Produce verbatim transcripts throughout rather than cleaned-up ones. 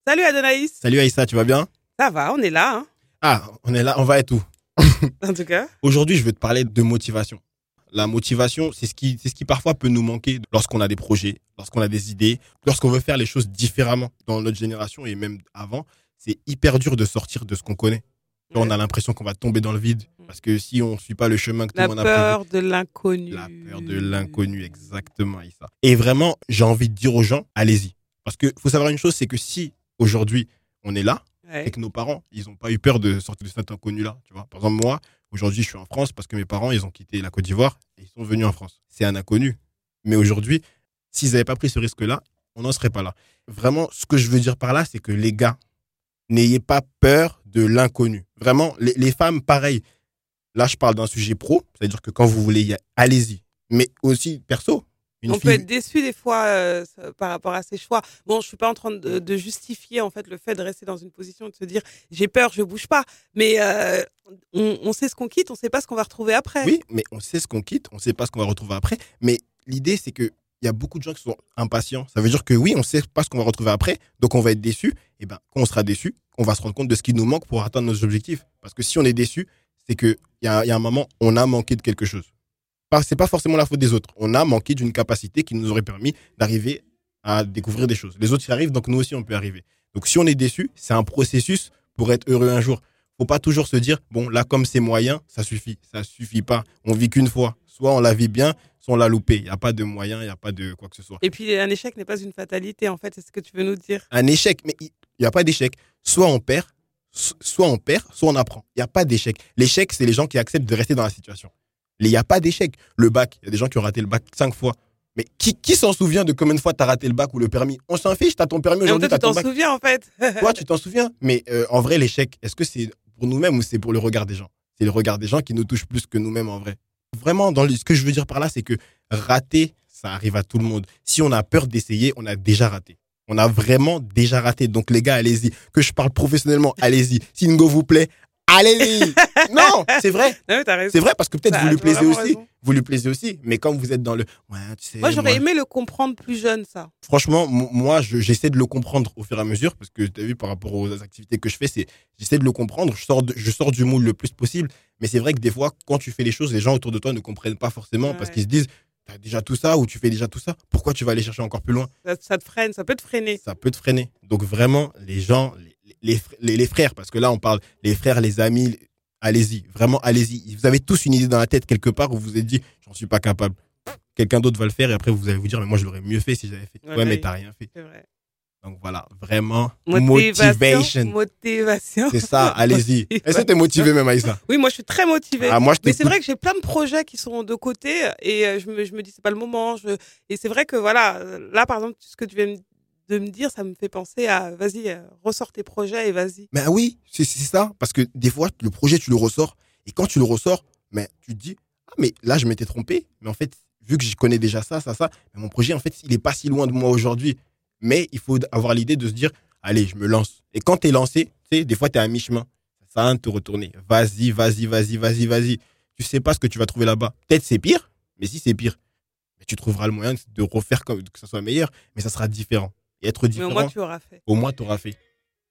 Salut Adonaïs. Salut Aïssa, tu vas bien? Ça va, on est là. Hein. Ah, on est là, on va être où? En tout cas. Aujourd'hui, je veux te parler de motivation. La motivation, c'est ce qui, c'est ce qui parfois peut nous manquer lorsqu'on a des projets, lorsqu'on a des idées, lorsqu'on veut faire les choses différemment. Dans notre génération et même avant, c'est hyper dur de sortir de ce qu'on connaît. Ouais. On a l'impression qu'on va tomber dans le vide parce que si on ne suit pas le chemin que tout la le monde a prévu. La peur de l'inconnu. La peur de l'inconnu, exactement, Aïssa. Et vraiment, j'ai envie de dire aux gens, allez-y. Parce qu'il faut savoir une chose, c'est que si aujourd'hui on est là, ouais. et que nos parents, ils n'ont pas eu peur de sortir de cet inconnu-là, tu vois. Par exemple, moi, aujourd'hui, je suis en France parce que mes parents, ils ont quitté la Côte d'Ivoire et ils sont venus en France. C'est un inconnu. Mais aujourd'hui, s'ils n'avaient pas pris ce risque-là, on n'en serait pas là. Vraiment, ce que je veux dire par là, c'est que les gars, n'ayez pas peur de l'inconnu. Vraiment, les, les femmes, pareil. Là, je parle d'un sujet pro, c'est-à-dire que quand vous voulez y aller, allez-y. Mais aussi, perso. On fille... peut être déçu des fois euh, par rapport à ses choix. Bon, je suis pas en train de, de justifier en fait le fait de rester dans une position et de se dire j'ai peur, je bouge pas. Mais euh, on, on sait ce qu'on quitte, on sait pas ce qu'on va retrouver après. Oui, mais on sait ce qu'on quitte, on sait pas ce qu'on va retrouver après. Mais l'idée, c'est que il y a beaucoup de gens qui sont impatients. Ça veut dire que oui, on sait pas ce qu'on va retrouver après, donc on va être déçu. Et ben, quand on sera déçu, on va se rendre compte de ce qui nous manque pour atteindre nos objectifs. Parce que si on est déçu, c'est que il y a, y a un moment, on a manqué de quelque chose. C'est pas forcément la faute des autres. On a manqué d'une capacité qui nous aurait permis d'arriver à découvrir des choses. Les autres y arrivent, donc nous aussi on peut arriver. Donc si on est déçu, c'est un processus pour être heureux un jour. Faut pas toujours se dire bon là comme c'est moyen, ça suffit. Ça suffit pas. On vit qu'une fois. Soit on la vit bien, soit on l'a loupé. Il y a pas de moyen, il y a pas de quoi que ce soit. Et puis un échec n'est pas une fatalité en fait. C'est ce que tu veux nous dire. Un échec, mais il y a pas d'échec. Soit on perd, soit on perd, soit on apprend. Il y a pas d'échec. L'échec, c'est les gens qui acceptent de rester dans la situation. Il n'y a pas d'échec. Le bac, il y a des gens qui ont raté le bac cinq fois. Mais qui, qui s'en souvient de combien de fois tu as raté le bac ou le permis? On s'en fiche, tu as ton permis aujourd'hui. Toi, tu t'en souviens en fait. Toi, tu t'en souviens. Mais euh, en vrai, l'échec, est-ce que c'est pour nous-mêmes ou c'est pour le regard des gens? C'est le regard des gens qui nous touche plus que nous-mêmes en vrai. Vraiment, dans le, ce que je veux dire par là, c'est que rater, ça arrive à tout le monde. Si on a peur d'essayer, on a déjà raté. On a vraiment déjà raté. Donc les gars, allez-y. Que je parle professionnellement, allez-y. Si Ngo vous plaît, allez-y. Non, c'est vrai. Non, t'as raison. C'est vrai parce que peut-être ça, vous lui plaisez aussi. Raison. Vous lui plaisez aussi. Mais comme vous êtes dans le... Ouais, tu sais, moi, j'aurais moi... aimé le comprendre plus jeune, ça. Franchement, m- moi, je, j'essaie de le comprendre au fur et à mesure parce que tu as vu par rapport aux activités que je fais, c'est j'essaie de le comprendre. Je sors, de, je sors du moule le plus possible. Mais c'est vrai que des fois, quand tu fais les choses, les gens autour de toi ne comprennent pas forcément ouais. parce qu'ils se disent t'as déjà tout ça ou tu fais déjà tout ça. Pourquoi tu vas aller chercher encore plus loin? Ça, ça te freine, ça peut te freiner. Ça peut te freiner. Donc vraiment, les gens, les, les, les, les frères, parce que là, on parle les frères, les amis... Allez-y, vraiment, allez-y. Vous avez tous une idée dans la tête quelque part où vous vous êtes dit, j'en suis pas capable. Quelqu'un d'autre va le faire et après vous allez vous dire, mais moi je l'aurais mieux fait si j'avais fait. Ouais, ouais mais t'as rien fait. C'est vrai. Donc voilà, vraiment, motivation. Motivation. Motivation. C'est ça, allez-y. Est-ce que t'es motivé même, Aïssa? Oui, moi je suis très motivée. Ah, moi, je mais c'est vrai que j'ai plein de projets qui sont de côté et je me, je me dis, c'est pas le moment. Je... Et c'est vrai que voilà, là par exemple, ce que tu viens me de me dire, ça me fait penser à, vas-y, euh, ressors tes projets et vas-y. Mais oui, c'est, c'est ça. Parce que des fois, le projet, tu le ressors. Et quand tu le ressors, mais tu te dis, ah, mais là, je m'étais trompé. Mais en fait, vu que je connais déjà ça, ça, ça, mais mon projet, en fait, il est pas si loin de moi aujourd'hui. Mais il faut avoir l'idée de se dire, allez, je me lance. Et quand tu es lancé, tu sais, des fois, tu es à mi-chemin. Ça va te retourner. Vas-y, vas-y, vas-y, vas-y, vas-y. Tu sais pas ce que tu vas trouver là-bas. Peut-être c'est pire, mais si c'est pire, mais tu trouveras le moyen de refaire comme, que ça soit meilleur, mais ça sera différent. Et être différent. Mais au moins, tu auras fait. Au moins, tu auras fait.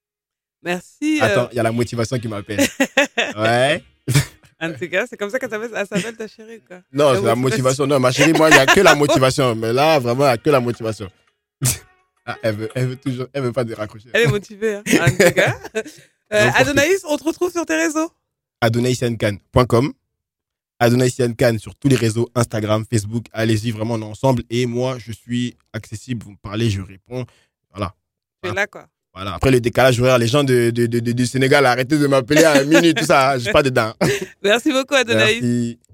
Merci. Attends, il euh... y a la motivation qui m'appelle. Ouais. En tout cas, c'est comme ça qu'elle s'appelle, elle s'appelle ta chérie, quoi. Non, la c'est la motivation. Non, ma chérie, moi, il n'y a que la motivation. Mais là, vraiment, il n'y a que la motivation. Ah, elle veut, elle veut toujours, elle veut pas déraccrocher. Elle est motivée, hein. En tout cas. Euh, Adonaïs, on te retrouve sur tes réseaux. adonaïs khan point com. Adonaïs Khan sur tous les réseaux, Instagram, Facebook. Allez-y, vraiment, on est ensemble. Et moi, je suis accessible. Vous me parlez, je réponds. Voilà. Tu es là, quoi. Voilà. Après le décalage horaire, les gens de, de, de, de, du Sénégal, arrêtez de m'appeler à minuit, tout ça. Je suis pas dedans. Merci beaucoup, Adonaïs. Merci.